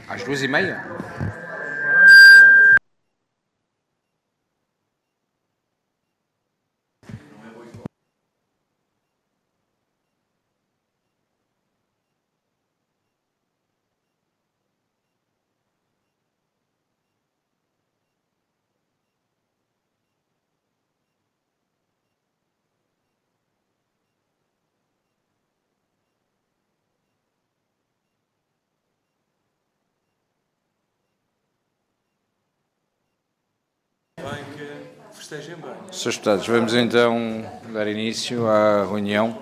Às 2h30? Senhores deputados, vamos então dar início à reunião.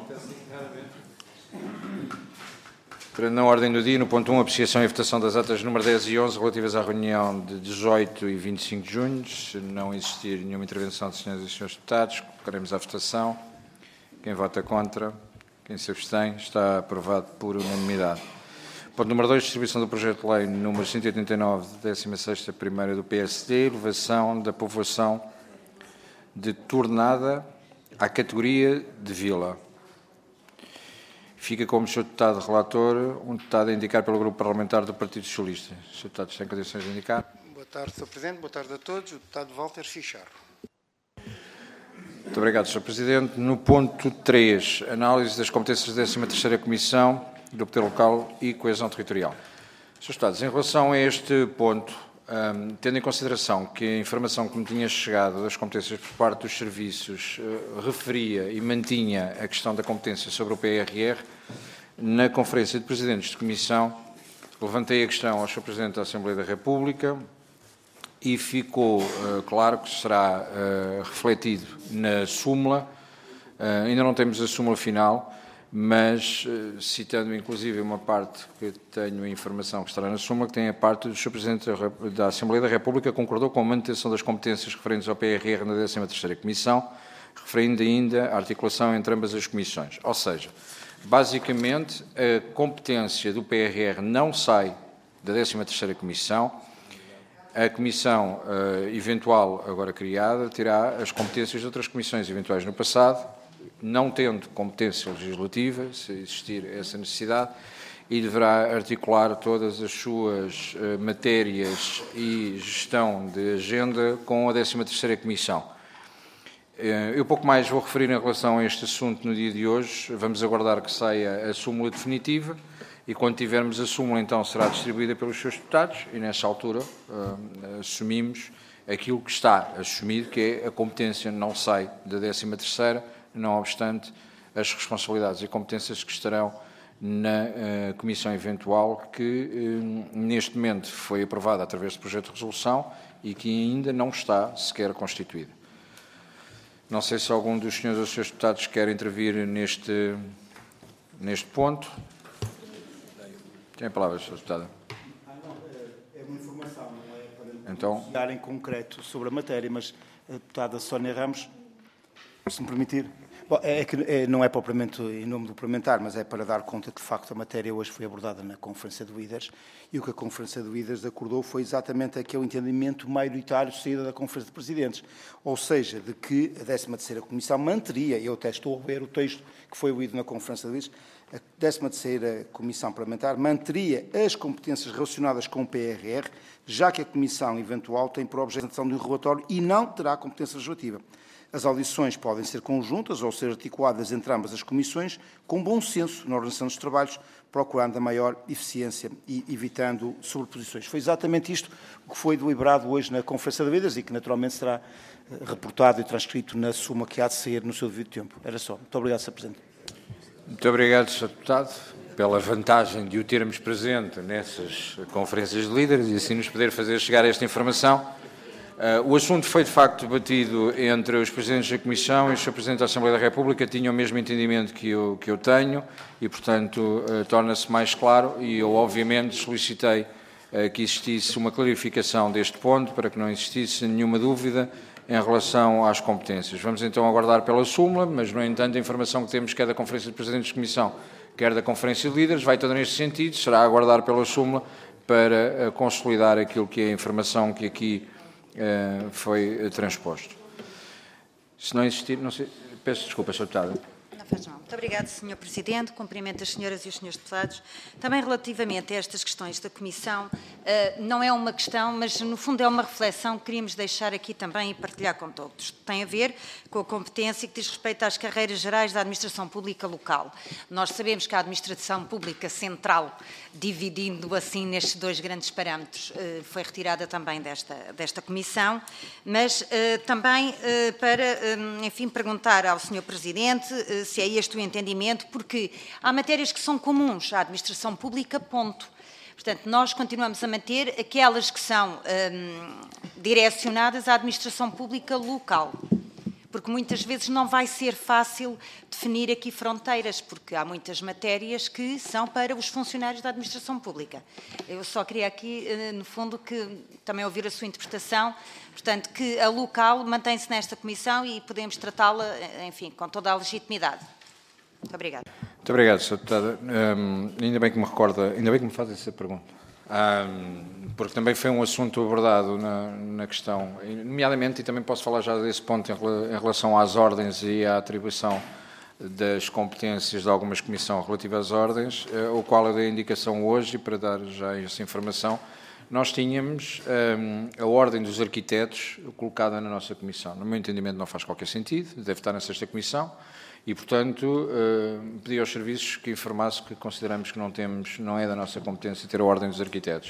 Na ordem do dia, no ponto 1, apreciação e votação das atas número 10 e 11 relativas à reunião de 18 e 25 de junho. Se não existir nenhuma intervenção de senhoras e senhores deputados, colocaremos à votação. Quem vota contra, quem se abstém, está aprovado por unanimidade. Ponto número 2, distribuição do projeto de lei número 189, 16ª primeira do PSD, elevação da povoação de Tornada à categoria de vila. Fica como Sr. Deputado relator um deputado a indicar pelo Grupo Parlamentar do Partido Socialista. Sr. Deputado, tem condições de indicar? Boa tarde, Sr. Presidente. Boa tarde a todos. O deputado Walter Chicharro. Muito obrigado, Sr. Presidente. No ponto 3, análise das competências da 13ª Comissão do Poder Local e Coesão Territorial. Srs. Deputados, em relação a este ponto, tendo em consideração que a informação que me tinha chegado das competências por parte dos serviços referia e mantinha a questão da competência sobre o PRR, na Conferência de Presidentes de Comissão, levantei a questão ao Sr. Presidente da Assembleia da República e ficou claro que será refletido na súmula. Ainda não temos a súmula final, mas citando inclusive uma parte que tenho a informação que estará na súmula, que tem a parte do Sr. Presidente da Assembleia da República concordou com a manutenção das competências referentes ao PRR na 13ª Comissão, referindo ainda a articulação entre ambas as comissões. Ou seja, basicamente a competência do PRR não sai da 13ª Comissão. A comissão eventual agora criada terá as competências de outras comissões eventuais no passado, não tendo competência legislativa, se existir essa necessidade, e deverá articular todas as suas matérias e gestão de agenda com a 13ª Comissão. Eu pouco mais vou referir em relação a este assunto no dia de hoje. Vamos aguardar que saia a súmula definitiva e, quando tivermos a súmula, então será distribuída pelos seus deputados e, nessa altura, assumimos aquilo que está assumido, que é a competência não sai da 13ª, não obstante as responsabilidades e competências que estarão na comissão eventual, que neste momento foi aprovada através do projeto de resolução e que ainda não está sequer constituída. Não sei se algum dos senhores ou dos seus deputados quer intervir neste ponto. Tem a palavra, Sr. Deputada. É uma informação, não é para então, dar em concreto sobre a matéria, mas a deputada Sónia Ramos, se me permitir. Bom, não é propriamente em nome do parlamentar, mas é para dar conta que, de facto, a matéria hoje foi abordada na Conferência de Líderes e o que a Conferência de Líderes acordou foi exatamente aquele entendimento maioritário saída da Conferência de Presidentes, ou seja, de que a 13ª Comissão manteria, eu até estou a ler o texto que foi lido na Conferência de Líderes, a 13ª Comissão Parlamentar manteria as competências relacionadas com o PRR, já que a Comissão eventual tem por objeto a apresentação de um relatório e não terá competência legislativa. As audições podem ser conjuntas ou ser articuladas entre ambas as comissões com bom senso na organização dos trabalhos, procurando a maior eficiência e evitando sobreposições. Foi exatamente isto que foi deliberado hoje na Conferência de Líderes e que naturalmente será reportado e transcrito na súmula que há de sair no seu devido tempo. Era só. Muito obrigado, Sr. Presidente. Muito obrigado, Sr. Deputado, pela vantagem de o termos presente nessas conferências de líderes e assim nos poder fazer chegar esta informação. O assunto foi, de facto, debatido entre os Presidentes da Comissão e o Sr. Presidente da Assembleia da República, tinham o mesmo entendimento que eu tenho e, portanto, torna-se mais claro e eu, obviamente, solicitei que existisse uma clarificação deste ponto para que não existisse nenhuma dúvida em relação às competências. Vamos então aguardar pela súmula, mas, no entanto, a informação que temos quer da Conferência de Presidentes de Comissão, quer da Conferência de Líderes, vai toda neste sentido, será aguardar pela súmula para consolidar aquilo que é a informação que aqui foi transposto. Se não existir, não sei, peço desculpa, Sr. Deputada. Na Muito obrigada, Sr. Presidente. Cumprimento as senhoras e os senhores deputados. Também relativamente a estas questões da Comissão, não é uma questão, mas no fundo é uma reflexão que queríamos deixar aqui também e partilhar com todos. Tem a ver com a competência que diz respeito às carreiras gerais da Administração Pública Local. Nós sabemos que a Administração Pública Central, dividindo assim nestes dois grandes parâmetros, foi retirada também desta Comissão, mas também para, enfim, perguntar ao Sr. Presidente se é este o entendimento, porque há matérias que são comuns à administração pública, ponto. Portanto, nós continuamos a manter aquelas que são direcionadas à administração pública local, porque muitas vezes não vai ser fácil definir aqui fronteiras, porque há muitas matérias que são para os funcionários da administração pública. Eu só queria aqui, no fundo, que também ouvir a sua interpretação, portanto, que a local mantém-se nesta comissão e podemos tratá-la, enfim, com toda a legitimidade. Muito obrigada. Muito obrigado, Sra. Deputada. Ainda bem que me recorda, ainda bem que me faz essa pergunta. Porque também foi um assunto abordado na questão, nomeadamente, e também posso falar já desse ponto em relação às ordens e à atribuição das competências de algumas comissões relativas às ordens, o qual eu dei a indicação hoje, e para dar já essa informação, nós tínhamos a ordem dos arquitetos colocada na nossa comissão. No meu entendimento não faz qualquer sentido, deve estar na sexta comissão, e, portanto, pedi aos serviços que informasse que consideramos que não é da nossa competência ter a ordem dos arquitetos.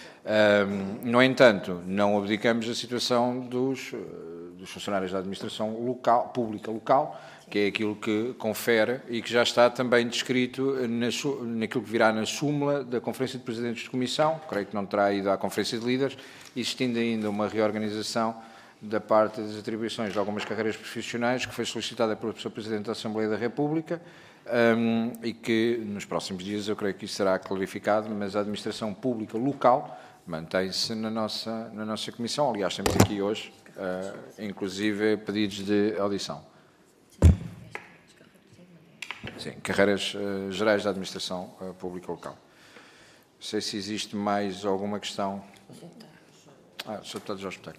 No entanto, não abdicamos da situação dos funcionários da administração pública local, que é aquilo que confere e que já está também descrito naquilo que virá na súmula da Conferência de Presidentes de Comissão, creio que não terá ido à Conferência de Líderes, existindo ainda uma reorganização da parte das atribuições de algumas carreiras profissionais que foi solicitada pelo Sr. Presidente da Assembleia da República e que nos próximos dias eu creio que isso será clarificado, mas a administração pública local mantém-se na nossa comissão. Aliás, temos aqui hoje, inclusive, pedidos de audição. Sim, carreiras gerais da administração pública local. Não sei se existe mais alguma questão. Sr. Deputado Jorge Botelho.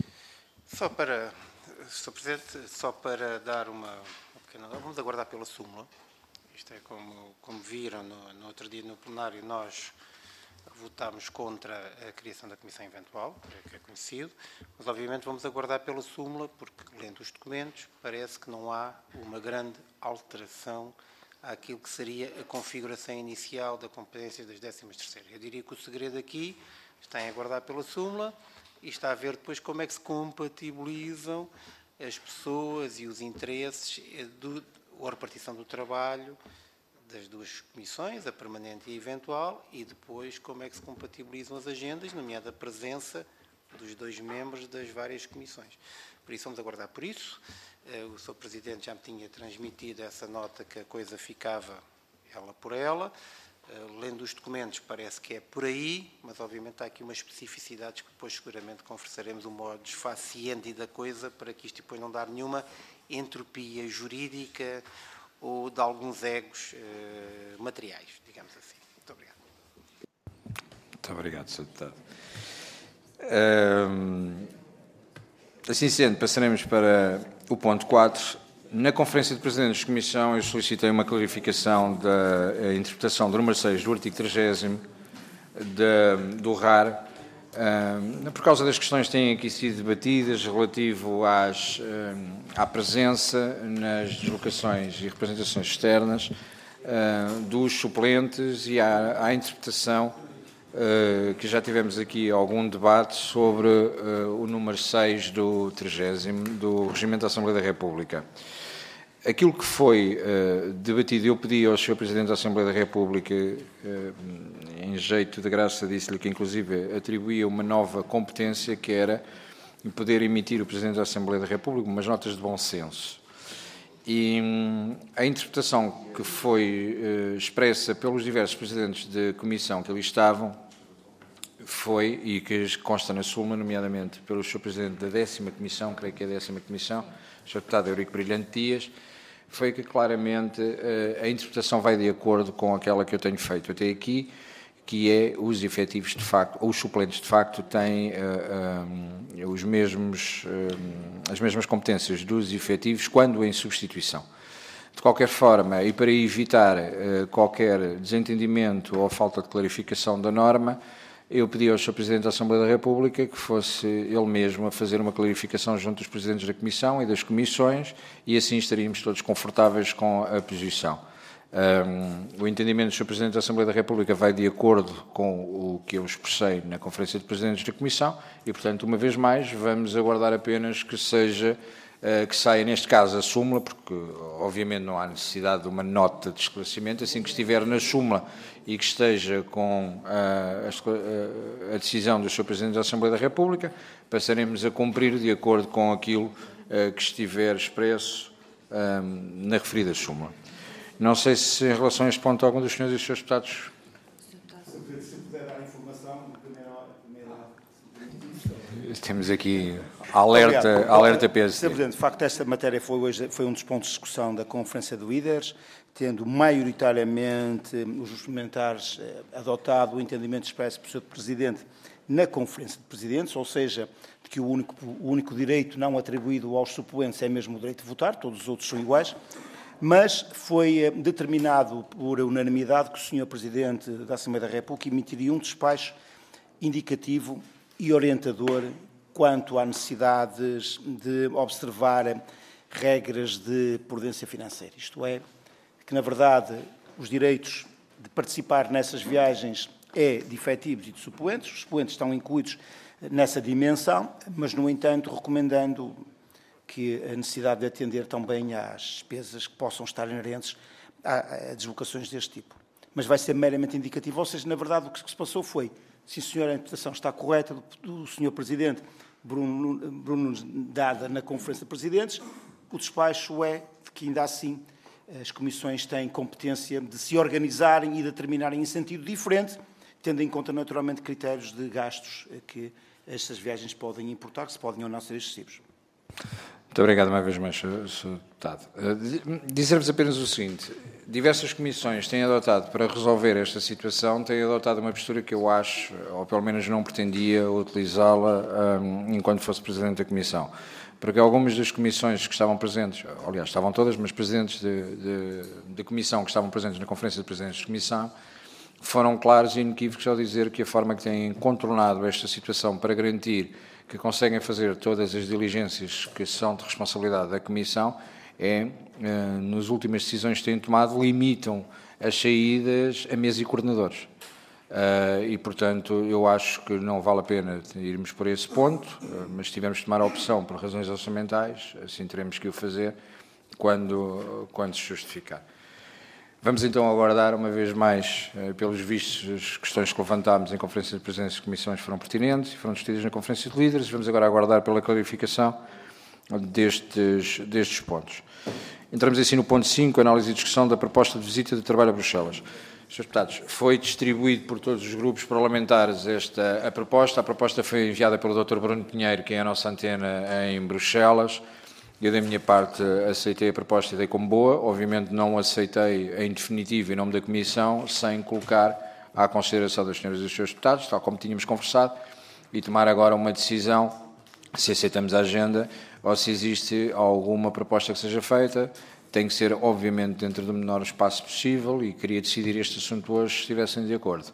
Sr. Presidente, só para dar uma pequena... Vamos aguardar pela súmula. Isto é como viram no outro dia no plenário, nós votámos contra a criação da comissão eventual, que é conhecido, mas obviamente vamos aguardar pela súmula, porque lendo os documentos parece que não há uma grande alteração àquilo que seria a configuração inicial da competência das 13ª. Eu diria que o segredo aqui está em aguardar pela súmula e está a ver depois como é que se compatibilizam as pessoas e os interesses a repartição do trabalho das duas comissões, a permanente e a eventual, e depois como é que se compatibilizam as agendas, nomeada a presença dos dois membros das várias comissões. Por isso vamos aguardar por isso. O Sr. Presidente já me tinha transmitido essa nota que a coisa ficava ela por ela. Lendo os documentos parece que é por aí, mas obviamente há aqui umas especificidades que depois seguramente conversaremos o modo faciente da coisa para que isto depois não dar nenhuma entropia jurídica ou de alguns egos materiais, digamos assim. Muito obrigado. Muito obrigado, Sr. Deputado. Assim sendo, passaremos para o ponto 4. Na Conferência de Presidentes de Comissão, eu solicitei uma clarificação da interpretação do número 6 do artigo 30º do RAR, por causa das questões que têm aqui sido debatidas relativo à presença nas deslocações e representações externas dos suplentes e à interpretação que já tivemos aqui algum debate sobre o número 6 do 30º do Regimento da Assembleia da República. Aquilo que foi debatido, eu pedi ao Sr. Presidente da Assembleia da República, em jeito de graça, disse-lhe que inclusive atribuía uma nova competência, que era poder emitir o Presidente da Assembleia da República umas notas de bom senso. E a interpretação que foi expressa pelos diversos Presidentes de Comissão que ali estavam foi, e que consta na súmula, nomeadamente pelo Sr. Presidente da 10ª Comissão, creio que é a 10ª Comissão, o Sr. Deputado Eurico Brilhante Dias, foi que claramente a interpretação vai de acordo com aquela que eu tenho feito até aqui, que é os efetivos de facto, ou os suplentes de facto têm as mesmas competências dos efetivos quando em substituição. De qualquer forma, e para evitar qualquer desentendimento ou falta de clarificação da norma, eu pedi ao Sr. Presidente da Assembleia da República que fosse ele mesmo a fazer uma clarificação junto dos Presidentes da Comissão e das Comissões, e assim estaríamos todos confortáveis com a posição. O entendimento do Sr. Presidente da Assembleia da República vai de acordo com o que eu expressei na Conferência de Presidentes da Comissão e, portanto, uma vez mais, vamos aguardar apenas que saia, neste caso, a súmula, porque, obviamente, não há necessidade de uma nota de esclarecimento. Assim que estiver na súmula e que esteja com a decisão do Sr. Presidente da Assembleia da República, passaremos a cumprir de acordo com aquilo que estiver expresso na referida súmula. Não sei se, em relação a este ponto, algum dos senhores e dos seus deputados... Se puder dar informação, Temos aqui alerta PSD. Sr. Presidente, de facto, esta matéria foi um dos pontos de discussão da Conferência de Líderes, tendo maioritariamente os parlamentares adotado o entendimento expresso pelo Sr. Presidente na Conferência de Presidentes, ou seja, de que o único direito não atribuído aos suplentes é mesmo o direito de votar, todos os outros são iguais. Mas foi determinado por unanimidade que o Sr. Presidente da Assembleia da República emitiria um despacho indicativo e orientador quanto à necessidades de observar regras de prudência financeira. Isto é, que na verdade os direitos de participar nessas viagens é de efetivos e de suplentes, os suplentes estão incluídos nessa dimensão, mas no entanto recomendando que a necessidade de atender também às despesas que possam estar inerentes a deslocações deste tipo. Mas vai ser meramente indicativo, ou seja, na verdade o que se passou foi, sim senhor, a interpretação está correta do Sr. Presidente Bruno dada na Conferência de Presidentes, o despacho é de que ainda assim as comissões têm competência de se organizarem e determinarem em sentido diferente, tendo em conta naturalmente critérios de gastos que estas viagens podem importar, que se podem ou não ser excessivos. Muito obrigado uma vez mais, Sr. Deputado. Dizer-vos apenas o seguinte, diversas comissões têm adotado, para resolver esta situação, têm adotado uma postura que eu acho, ou pelo menos não pretendia utilizá-la enquanto fosse Presidente da Comissão. Porque algumas das comissões que estavam presentes, aliás, estavam todas, mas presidentes de comissão que estavam presentes na Conferência de Presidentes de Comissão, foram claros e inequívocos ao dizer que a forma que têm contornado esta situação para garantir que conseguem fazer todas as diligências que são de responsabilidade da Comissão nas últimas decisões que têm tomado, limitam as saídas a mesa e coordenadores. E, portanto, eu acho que não vale a pena irmos por esse ponto, mas se tivermos de tomar a opção por razões orçamentais, assim teremos que o fazer quando se justificar. Vamos então aguardar, uma vez mais, pelos vistos, as questões que levantámos em Conferência de Presidentes de Comissões foram pertinentes e foram discutidas na Conferência de Líderes. Vamos agora aguardar pela clarificação destes pontos. Entramos assim no ponto 5, análise e discussão da proposta de visita de trabalho a Bruxelas. Srs. Deputados, foi distribuído por todos os grupos parlamentares a proposta. A proposta foi enviada pelo Dr. Bruno Pinheiro, que é a nossa antena em Bruxelas. Eu, da minha parte, aceitei a proposta e dei como boa. Obviamente não aceitei em definitivo, em nome da Comissão, sem colocar à consideração das senhoras e dos seus deputados, tal como tínhamos conversado, e tomar agora uma decisão se aceitamos a agenda ou se existe alguma proposta que seja feita. Tem que ser, obviamente, dentro do menor espaço possível e queria decidir este assunto hoje se estivessem de acordo.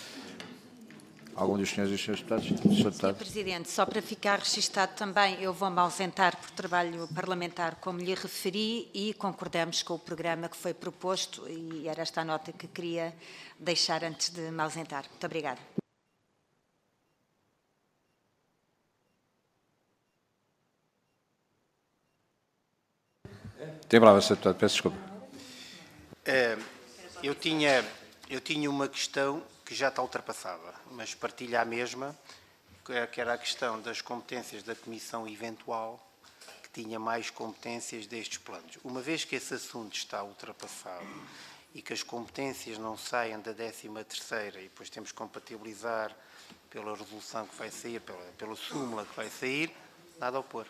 Algum dos senhores e dos seus deputados? Sr. Presidente, só para ficar registado também, eu vou-me ausentar por trabalho parlamentar, como lhe referi, e concordamos com o programa que foi proposto e era esta a nota que queria deixar antes de me ausentar. Muito obrigada. Tem palavra, Sr. Deputado, peço desculpa. Eu tinha uma questão que já está ultrapassada, mas partilho a mesma, que era a questão das competências da Comissão eventual, que tinha mais competências destes planos. Uma vez que esse assunto está ultrapassado e que as competências não saiam da 13ª e depois temos que compatibilizar pela resolução que vai sair, pela súmula que vai sair, nada a opor.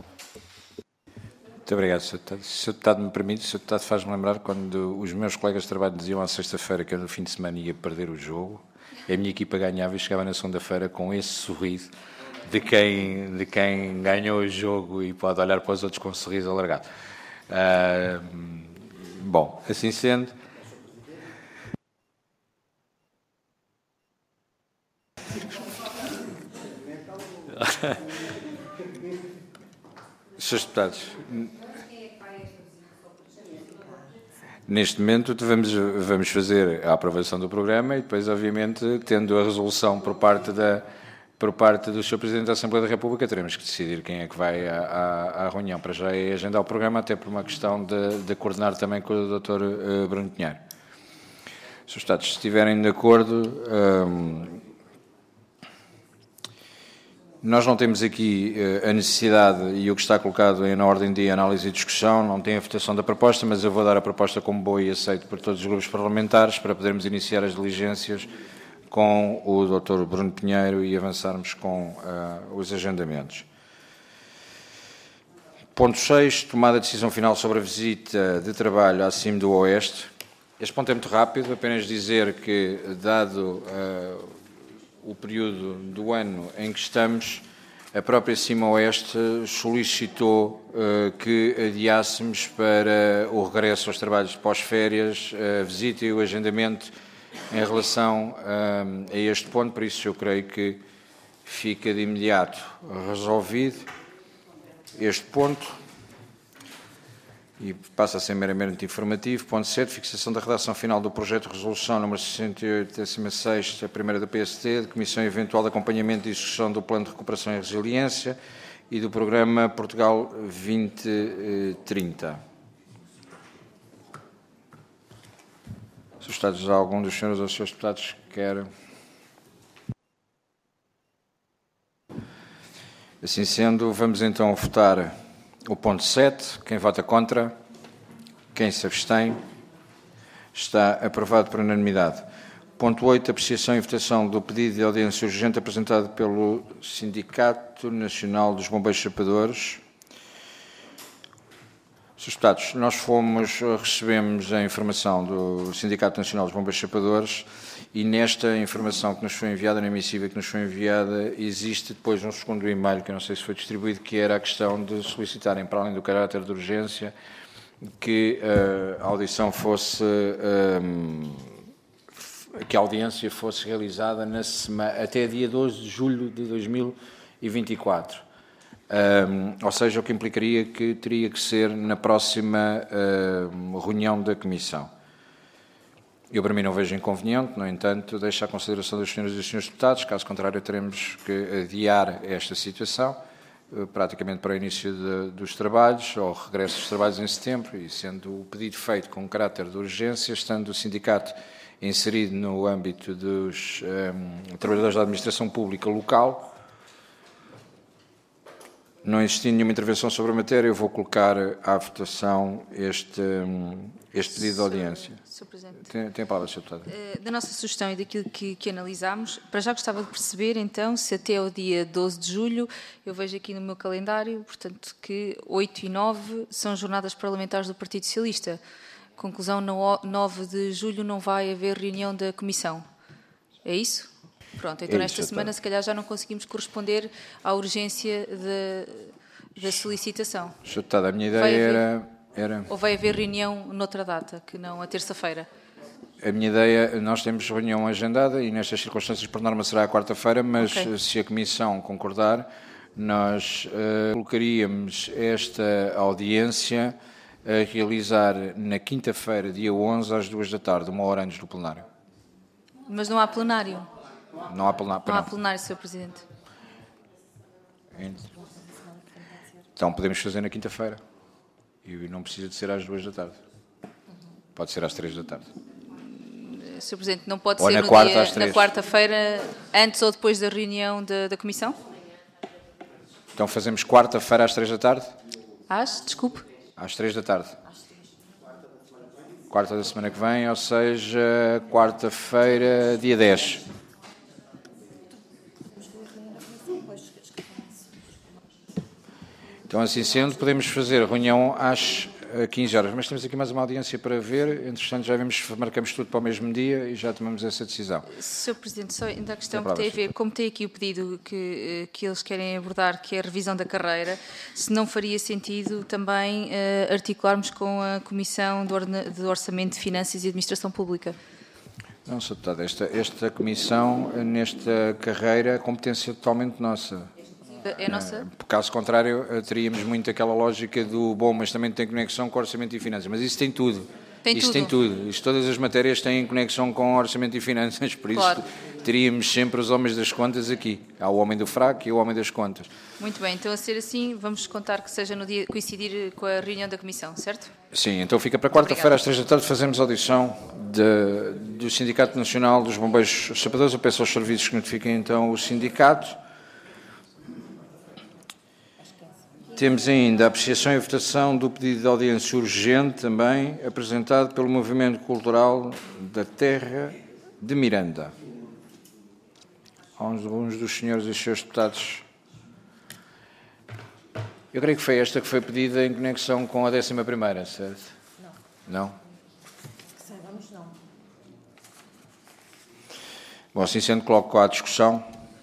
Muito obrigado, Sr. Deputado. Se o Sr. Deputado me permite, o Sr. Deputado faz-me lembrar quando os meus colegas de trabalho diziam à sexta-feira que eu no fim de semana ia perder o jogo, a minha equipa ganhava e chegava na segunda-feira com esse sorriso de quem ganhou o jogo e pode olhar para os outros com um sorriso alargado. Bom, assim sendo... Senhores deputados, neste momento vamos fazer a aprovação do programa e depois, obviamente, tendo a resolução por parte do Sr. Presidente da Assembleia da República, teremos que decidir quem é que vai à reunião. Para já é agendar o programa, até por uma questão de coordenar também com o Dr. Bruno Pinheiro. Senhores deputados, se estiverem de acordo... Nós não temos aqui a necessidade, e o que está colocado na ordem de análise e discussão, não tem a votação da proposta, mas eu vou dar a proposta como boa e aceito por todos os grupos parlamentares para podermos iniciar as diligências com o Dr. Bruno Pinheiro e avançarmos com os agendamentos. Ponto 6, tomada de decisão final sobre a visita de trabalho à CIM do Oeste. Este ponto é muito rápido, apenas dizer que, dado o período do ano em que estamos, a própria Cima Oeste solicitou que adiássemos para o regresso aos trabalhos pós-férias a visita e o agendamento em relação a este ponto, por isso eu creio que fica de imediato resolvido este ponto. E passa a ser meramente informativo. Ponto 7, fixação da redação final do projeto de resolução número 68/16, a primeira do PST, de Comissão Eventual de Acompanhamento e Execução do Plano de Recuperação e Resiliência e do Programa Portugal 2030. Senhores deputados, algum dos senhores ou senhores deputados quer... Assim sendo, vamos então votar o ponto 7, quem vota contra, quem se abstém, está aprovado por unanimidade. Ponto 8, apreciação e votação do pedido de audiência urgente apresentado pelo Sindicato Nacional dos Bombeiros Chapadores. Senhores deputados, nós recebemos a informação do Sindicato Nacional dos Bombeiros Chapadores e nesta informação que nos foi enviada, na missiva que nos foi enviada, existe depois um segundo e-mail, que eu não sei se foi distribuído, que era a questão de solicitarem, para além do caráter de urgência, que a audição fosse... que a audiência fosse realizada até dia 12 de julho de 2024. Ou seja, o que implicaria que teria que ser na próxima reunião da Comissão. Eu, para mim, não vejo inconveniente, no entanto, deixo à consideração dos senhores e dos senhores deputados, caso contrário, teremos que adiar esta situação, praticamente para o início dos trabalhos, ou regresso dos trabalhos em setembro, e sendo o pedido feito com caráter de urgência, estando o sindicato inserido no âmbito dos trabalhadores da administração pública local. Não existindo nenhuma intervenção sobre a matéria, eu vou colocar à votação este pedido de audiência. Sr. Presidente. Tem a palavra, Sr. Deputado. Da nossa sugestão e daquilo que analisámos, para já gostava de perceber, então, se até o dia 12 de julho, eu vejo aqui no meu calendário, portanto, que 8 e 9 são jornadas parlamentares do Partido Socialista. Conclusão, no 9 de julho não vai haver reunião da Comissão. É isso? Pronto, então nesta semana se calhar já não conseguimos corresponder à urgência da solicitação. Sr. Deputado, a minha ideia era... Ou vai haver reunião noutra data, que não a terça-feira? A minha ideia, nós temos reunião agendada e nestas circunstâncias por norma será a quarta-feira, mas se a Comissão concordar, nós colocaríamos esta audiência a realizar na quinta-feira, dia 11, às 2 da tarde, 1 hora antes do plenário. Mas não há plenário? Não há plenário. Não há plenário, Sr. Presidente. Então podemos fazer na quinta-feira. E não precisa de ser às 2 da tarde. Pode ser às 3 da tarde. Sr. Presidente, não pode ou ser na quarta-feira, antes ou depois da reunião da Comissão? Então fazemos quarta-feira às 3 da tarde? Desculpe. Às 3 da tarde. Quarta da semana que vem, ou seja, quarta-feira, dia 10. Então, assim sendo, podemos fazer a reunião às a 15 horas, mas temos aqui mais uma audiência para ver, entretanto já marcamos tudo para o mesmo dia e já tomamos essa decisão. Sr. Presidente, só ainda a questão que tem a ver, como tem aqui o pedido que eles querem abordar, que é a revisão da carreira, se não faria sentido também articularmos com a Comissão do Orçamento, de Finanças e Administração Pública? Não, Sr. Deputado, esta Comissão, nesta carreira, é competência totalmente nossa. É nossa? Caso contrário, teríamos muito aquela lógica do bom, mas também tem conexão com Orçamento e Finanças. Mas isso tem tudo. Isso tem tudo. Todas as matérias têm conexão com Orçamento e Finanças, por isso claro, teríamos sempre os homens das contas aqui. Há o homem do fraco e o homem das contas. Muito bem, então a ser assim, vamos contar que seja no dia coincidir com a reunião da Comissão, certo? Sim, então fica para quarta-feira às 3 da tarde, fazemos audição do Sindicato Nacional dos Bombeiros Sapadores. Eu peço aos serviços que notifiquem então o sindicato. Temos ainda a apreciação e votação do pedido de audiência urgente, também apresentado pelo Movimento Cultural da Terra de Miranda. Alguns dos senhores e seus deputados. Eu creio que foi esta que foi pedida em conexão com a 11ª, certo? Não. Não? Que saibamos, não. Bom, assim sendo, coloco à discussão,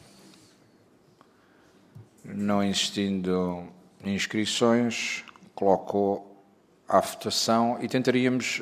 não insistindo inscrições, coloco à votação e tentaríamos...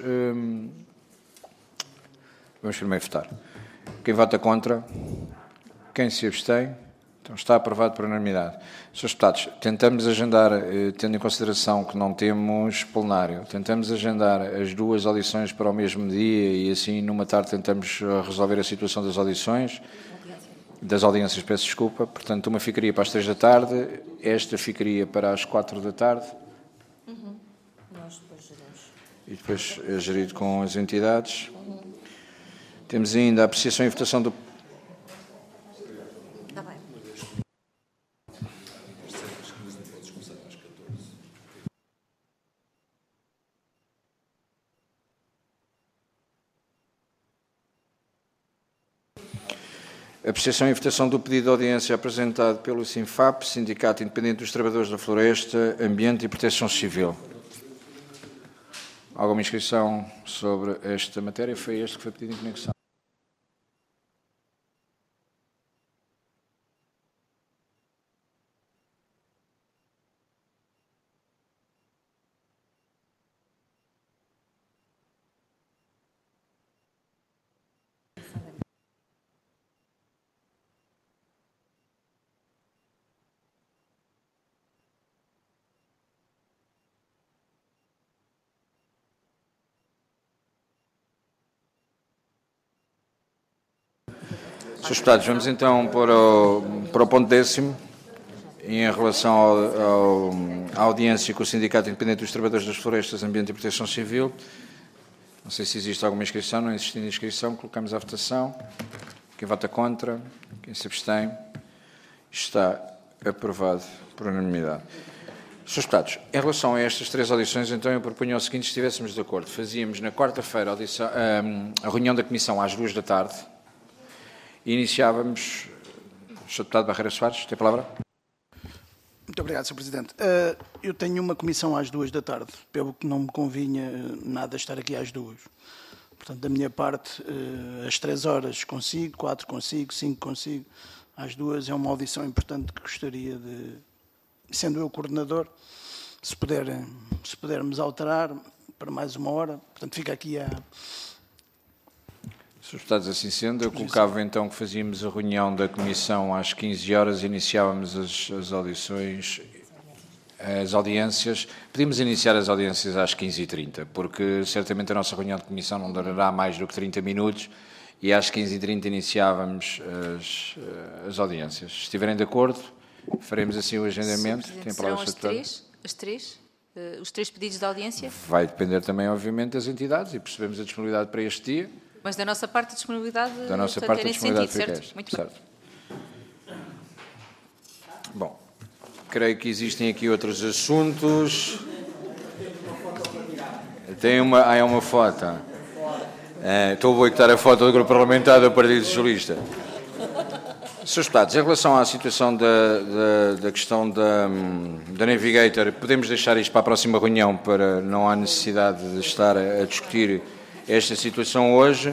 vamos primeiro votar. Quem vota contra? Quem se abstém? Então está aprovado por unanimidade. Senhores deputados, tentamos agendar, tendo em consideração que não temos plenário, tentamos agendar as duas audições para o mesmo dia e assim numa tarde tentamos resolver a situação das audições. Das audiências, peço desculpa. Portanto, uma ficaria para as 3 da tarde, esta ficaria para as 4 da tarde. Nós depois geramos. E depois é gerido com as entidades. Temos ainda a apreciação e votação do... Está bem. Apreciação e votação do pedido de audiência apresentado pelo SINFAP, Sindicato Independente dos Trabalhadores da Floresta, Ambiente e Proteção Civil. Alguma inscrição sobre esta matéria? Foi este que foi pedido em conexão. Senhores deputados, vamos então para o ponto 10º, em relação à audiência com o Sindicato Independente dos Trabalhadores das Florestas, Ambiente e Proteção Civil. Não sei se existe alguma inscrição, não existindo inscrição, colocamos à votação. Quem vota contra? Quem se abstém? Está aprovado por unanimidade. Senhores deputados, em relação a estas 3 audições, então eu propunha o seguinte: se estivéssemos de acordo, fazíamos na quarta-feira a reunião da Comissão às 2 da tarde, e iniciávamos... Sr. Deputado Barreira Soares, tem a palavra. Muito obrigado, Sr. Presidente. Eu tenho uma comissão às 2 da tarde, pelo que não me convinha nada estar aqui às 2. Portanto, da minha parte, às 3 horas consigo, 4 consigo, 5 consigo. Às 2 é uma audição importante que gostaria de, sendo eu coordenador, se pudermos alterar para mais uma hora. Portanto, fica aqui a... Senhores deputados, assim sendo, eu colocava então que fazíamos a reunião da Comissão às 15 horas, iniciávamos as audiências. Podíamos iniciar as audiências às 15h30, porque certamente a nossa reunião de Comissão não durará mais do que 30 minutos e às 15h30 iniciávamos as audiências. Se estiverem de acordo, faremos assim o agendamento. Tem a palavra, Sr. Deputado. As três? Os 3 pedidos de audiência? Vai depender também, obviamente, das entidades e percebemos a disponibilidade para este dia. Mas da nossa parte a disponibilidade... Da nossa parte a disponibilidade fica esta. Muito bem. Bom, creio que existem aqui outros assuntos. Há uma foto. Estou a boicotar a foto do Grupo Parlamentar do Partido Socialista. Srs. Deputados, em relação à situação da questão da Navigator, podemos deixar isto para a próxima reunião, para não há necessidade de estar a discutir esta situação hoje.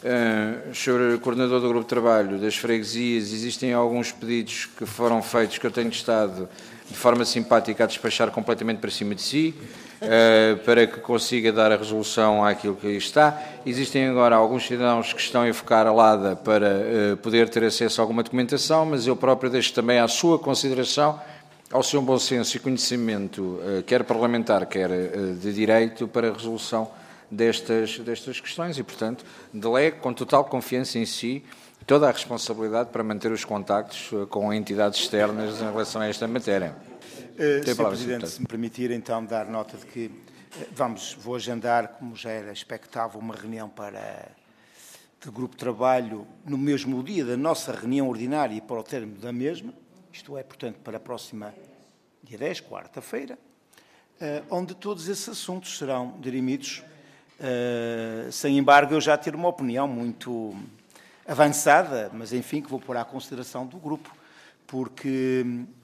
Sr. Coordenador do Grupo de Trabalho das Freguesias, existem alguns pedidos que foram feitos que eu tenho estado de forma simpática a despachar completamente para cima de si, para que consiga dar a resolução àquilo que aí está. Existem agora alguns cidadãos que estão a enfocar a LADA para poder ter acesso a alguma documentação, mas eu próprio deixo também à sua consideração, ao seu bom senso e conhecimento, quer parlamentar, quer de direito, para a resolução destas questões e, portanto, delego com total confiança em si toda a responsabilidade para manter os contactos com entidades externas em relação a esta matéria. Sr. Presidente, se me permitir então dar nota de que vou agendar, como já era expectável, uma reunião de grupo de trabalho no mesmo dia da nossa reunião ordinária e para o termo da mesma, isto é, portanto, para a próxima dia 10, quarta-feira, onde todos esses assuntos serão dirimidos. Sem embargo, eu já ter uma opinião muito avançada, mas enfim, que vou pôr à consideração do grupo, porque,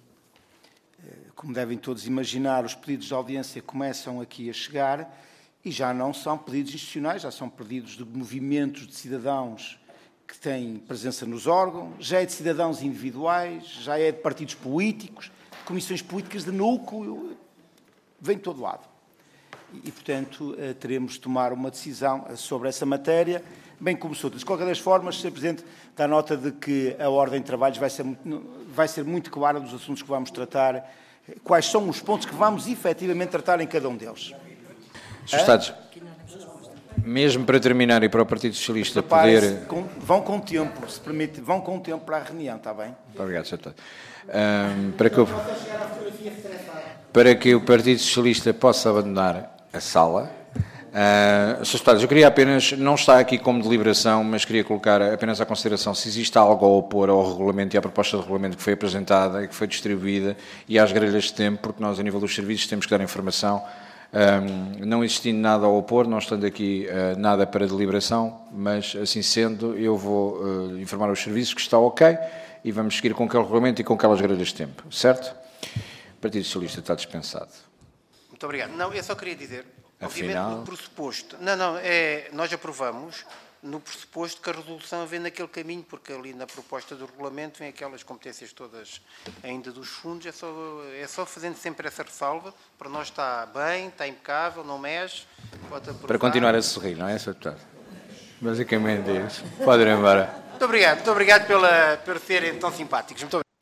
como devem todos imaginar, os pedidos de audiência começam aqui a chegar e já não são pedidos institucionais, já são pedidos de movimentos de cidadãos que têm presença nos órgãos, já é de cidadãos individuais, já é de partidos políticos, de comissões políticas de núcleo, vem de todo lado. E, portanto, teremos de tomar uma decisão sobre essa matéria, bem como outras. De qualquer das formas, Sr. Presidente, dá nota de que a ordem de trabalhos vai ser muito clara dos assuntos que vamos tratar, quais são os pontos que vamos efetivamente tratar em cada um deles. Srs. Deputados, mesmo para terminar e para o Partido Socialista poder... Vão com tempo, se permite, vão com tempo para a reunião, está bem? Muito obrigado, Sr. Deputado. Para que o Partido Socialista possa abandonar a sala. Srs. Deputados, eu queria apenas, não está aqui como deliberação, mas queria colocar apenas à consideração se existe algo a opor ao regulamento e à proposta de regulamento que foi apresentada e que foi distribuída e às grelhas de tempo, porque nós, a nível dos serviços, temos que dar informação. Não existindo nada a opor, não estando aqui nada para deliberação, mas assim sendo, eu vou informar os serviços que está ok e vamos seguir com aquele regulamento e com aquelas grelhas de tempo, certo? O Partido Socialista está dispensado. Muito obrigado. Não, eu só queria dizer, Afinal... obviamente, no pressuposto... nós aprovamos no pressuposto que a resolução vem naquele caminho, porque ali na proposta do regulamento vem aquelas competências todas ainda dos fundos, é só fazendo sempre essa ressalva, para nós está bem, está impecável, não mexe, pode aprovar. Para continuar a sorrir, não é, Sr. Deputado? Basicamente isso. Pode ir embora. Muito obrigado por serem tão simpáticos. Muito obrigado.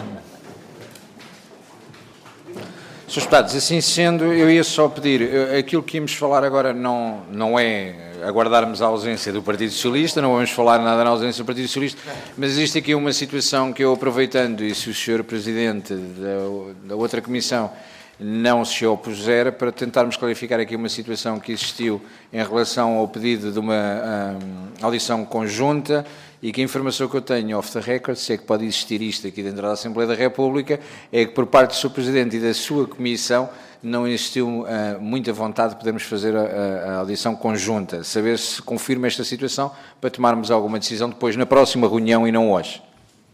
Srs. Deputados, assim sendo, eu ia só pedir, aquilo que íamos falar agora não é aguardarmos a ausência do Partido Socialista, não vamos falar nada na ausência do Partido Socialista, mas existe aqui uma situação que eu, aproveitando, e se o Sr. Presidente da outra Comissão não se opuser, para tentarmos clarificar aqui uma situação que existiu em relação ao pedido de uma audição conjunta e que a informação que eu tenho off the record, se é que pode existir isto aqui dentro da Assembleia da República, é que por parte do Sr. Presidente e da sua Comissão não existiu muita vontade de podermos fazer a audição conjunta. Saber se confirma esta situação para tomarmos alguma decisão depois na próxima reunião e não hoje.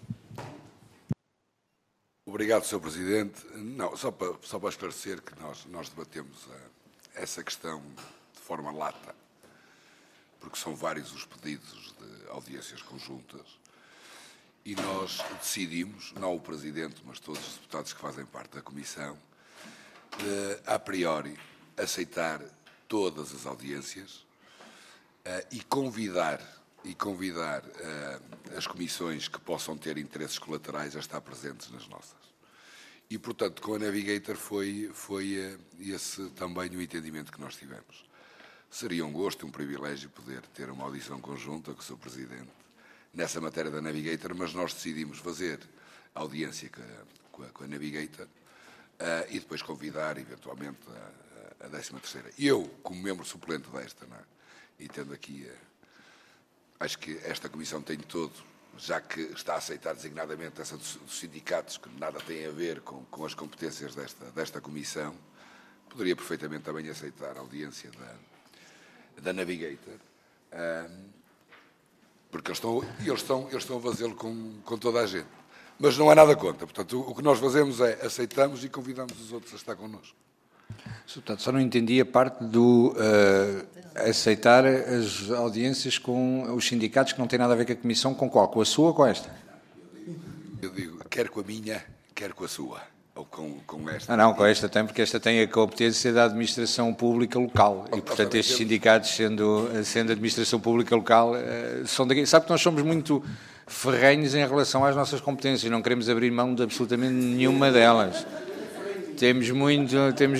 Obrigado, Sr. Presidente. Não, só para esclarecer que nós debatemos essa questão de forma lata, porque são vários os pedidos de audiências conjuntas e nós decidimos, não o Presidente, mas todos os deputados que fazem parte da Comissão, a priori, aceitar todas as audiências e convidar as comissões que possam ter interesses colaterais a estar presentes nas nossas. E, portanto, com a Navigator foi esse também o entendimento que nós tivemos. Seria um gosto e um privilégio poder ter uma audição conjunta com o Sr. Presidente nessa matéria da Navigator, mas nós decidimos fazer a audiência com a Navigator e depois convidar, eventualmente, a 13ª. Eu, como membro suplente desta, não é? E tendo aqui, acho que esta Comissão tem todo, já que está a aceitar designadamente essa dos sindicatos, que nada tem a ver com as competências desta Comissão, poderia perfeitamente também aceitar a audiência da Navigator, porque eles estão a fazê-lo com toda a gente. Mas não há nada contra. Portanto, o que nós fazemos é aceitamos e convidamos os outros a estar connosco. Sr. Deputado, só não entendi a parte do aceitar as audiências com os sindicatos que não têm nada a ver com a Comissão, com qual? Com a sua ou com esta? Eu digo, quer com a minha, quer com a sua. Ou com esta. Não, com esta tem, porque esta tem a competência da administração pública local. E, portanto, estes sindicatos, sendo administração pública local, são daqui. Sabe que nós somos muito ferrenhos em relação às nossas competências, não queremos abrir mão de absolutamente nenhuma delas. Temos muito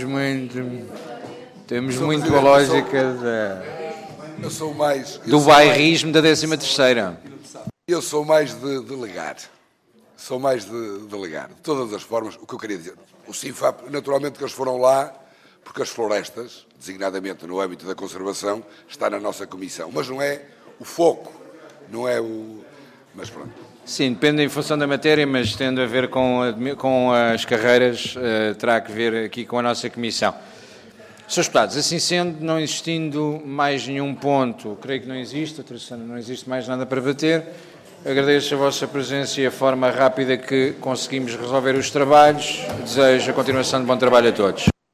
a lógica Eu sou mais... do bairrismo da 13ª. Eu sou mais de delegar. Sou mais de delegar. De todas as formas, o que eu queria dizer. O CINFAP, naturalmente que eles foram lá, porque as florestas, designadamente no âmbito da conservação, está na nossa comissão. Mas não é o foco, não é o... Mas pronto. Sim, depende em função da matéria, mas tendo a ver com as carreiras, terá que ver aqui com a nossa comissão. Srs. Deputados, assim sendo, não existindo mais nenhum ponto, creio que não existe, não existe mais nada para bater. Agradeço a vossa presença e a forma rápida que conseguimos resolver os trabalhos. Desejo a continuação de bom trabalho a todos.